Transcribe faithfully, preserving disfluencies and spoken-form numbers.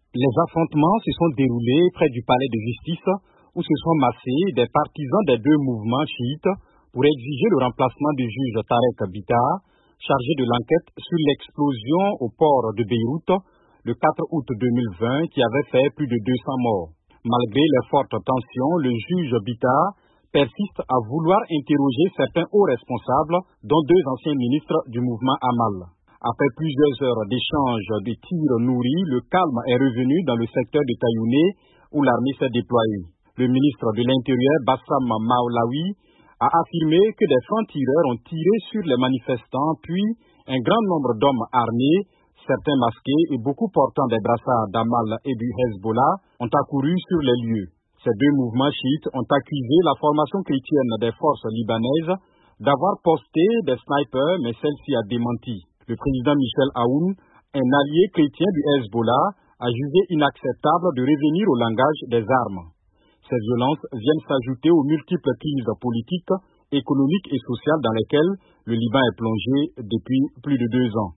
Les affrontements se sont déroulés près du palais de justice où se sont massés des partisans des deux mouvements chiites pour exiger le remplacement du juge Tarek Bitar, chargé de l'enquête sur l'explosion au port de Beyrouth le quatre août deux mille vingt qui avait fait plus de deux cents morts. Malgré les fortes tensions, le juge Bitar persiste à vouloir interroger certains hauts responsables, dont deux anciens ministres du mouvement Amal. Après plusieurs heures d'échanges de tirs nourris, le calme est revenu dans le secteur de Tayouné où l'armée s'est déployée. Le ministre de l'Intérieur, Bassam Maolawi, a affirmé que des francs-tireurs ont tiré sur les manifestants, puis un grand nombre d'hommes armés, certains masqués et beaucoup portant des brassards d'Amal et du Hezbollah, ont accouru sur les lieux. Ces deux mouvements chiites ont accusé la formation chrétienne des forces libanaises d'avoir posté des snipers, mais celle-ci a démenti. Le président Michel Aoun, un allié chrétien du Hezbollah, a jugé inacceptable de revenir au langage des armes. Ces violences viennent s'ajouter aux multiples crises politiques, économiques et sociales dans lesquelles le Liban est plongé depuis plus de deux ans.